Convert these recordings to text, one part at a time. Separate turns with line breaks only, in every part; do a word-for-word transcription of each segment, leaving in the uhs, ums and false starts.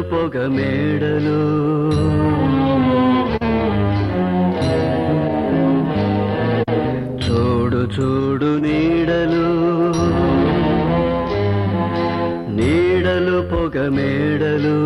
పొగ మేడలు చూడు చూడు నీడలు నీడలు పొగ మేడలు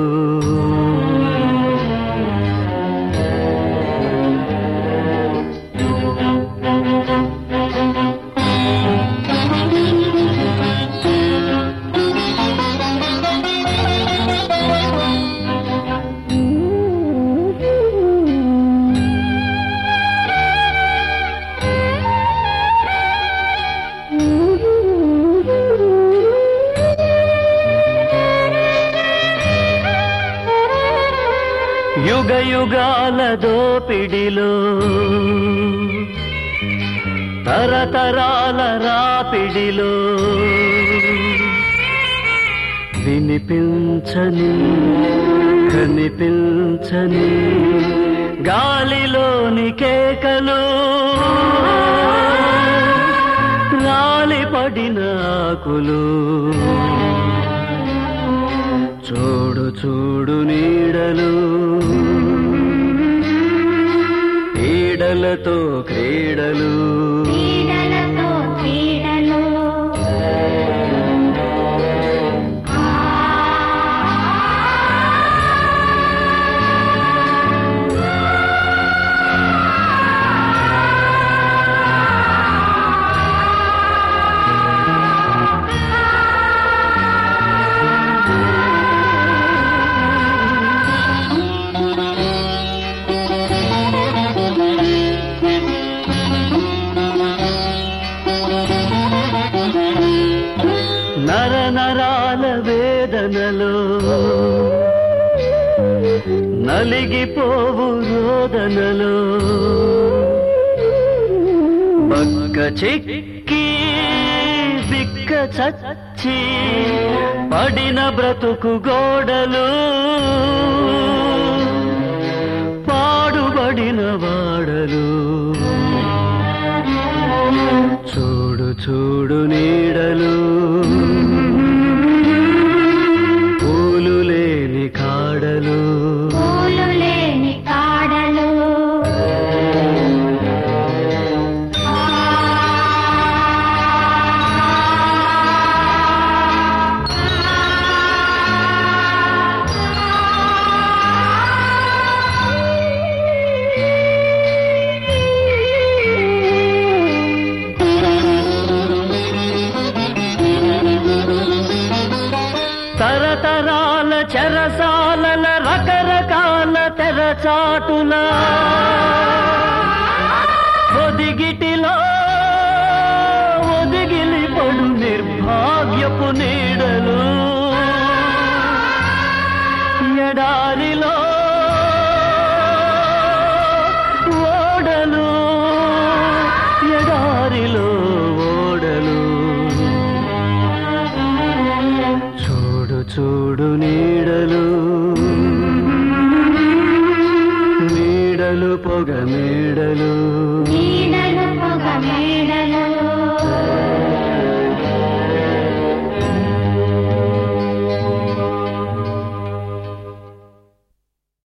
యుగ యుగాల దోపిడిలో తరతరాల రాపిడిలో వినిపించని కనిపించని గాలిలోని కేకలు రాలిపడిన ఆకులు చూడు చూడు నీడలు క్రీడలతో క్రీడలు
క్రీడలతో క్రీడలు
నర నరాల వేదనలో నలిగిపోవు రోదనలో బక్క చిక్కి బిక్క చచ్చి పడిన బ్రతుకు గోడలు పాడుబడిన వాడలు చూడు చూడు నీడలు పూలు లేని కాడలు
పూలు లేని కాడలు
తరతరాల చెరసాలల రకరకాల తెరచాటుల ఒదిగిటిలో ఒదిగిలి పడు నిర్భాగ్యపు నీడలు ఎడారిలో ఓడలు ఎడారిలో ఓడలు చూడు నీడలు నీడలు పొగ మేడలు
నీడలు